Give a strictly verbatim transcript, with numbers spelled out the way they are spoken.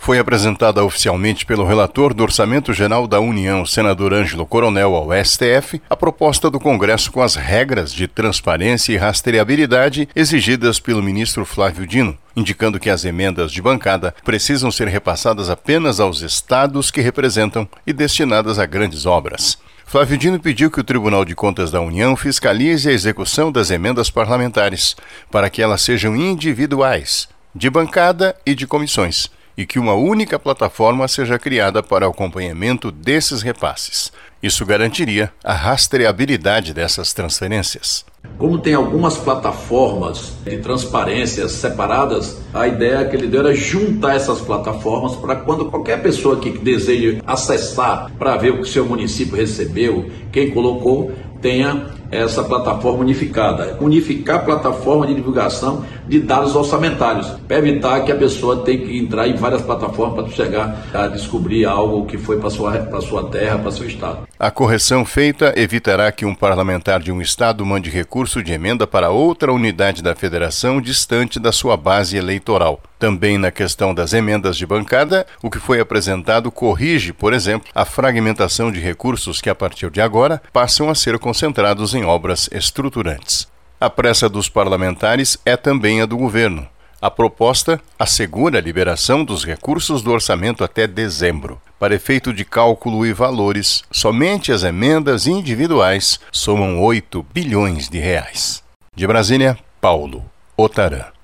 Foi apresentada oficialmente pelo relator do Orçamento Geral da União, senador Ângelo Coronel, ao S T F, a proposta do Congresso com as regras de transparência e rastreabilidade exigidas pelo ministro Flávio Dino, indicando que as emendas de bancada precisam ser repassadas apenas aos estados que representam e destinadas a grandes obras. Flávio Dino pediu que o Tribunal de Contas da União fiscalize a execução das emendas parlamentares, para que elas sejam individuais, de bancada e de comissões, e que uma única plataforma seja criada para o acompanhamento desses repasses. Isso garantiria a rastreabilidade dessas transferências. Como tem algumas plataformas de transparência separadas, a ideia que ele deu era juntar essas plataformas para quando qualquer pessoa que deseje acessar para ver o que o seu município recebeu, quem colocou, tenha essa plataforma unificada. Unificar a plataforma de divulgação de dados orçamentários, para evitar que a pessoa tenha que entrar em várias plataformas para chegar a descobrir algo que foi para sua, para sua terra, para seu estado. A correção feita evitará que um parlamentar de um estado mande recurso de emenda para outra unidade da federação distante da sua base eleitoral. Também na questão das emendas de bancada, o que foi apresentado corrige, por exemplo, a fragmentação de recursos que, a partir de agora, passam a ser concentrados em obras estruturantes. A pressa dos parlamentares é também a do governo. A proposta assegura a liberação dos recursos do orçamento até dezembro. Para efeito de cálculo e valores, somente as emendas individuais somam oito bilhões de reais. De Brasília, Paulo Otarã.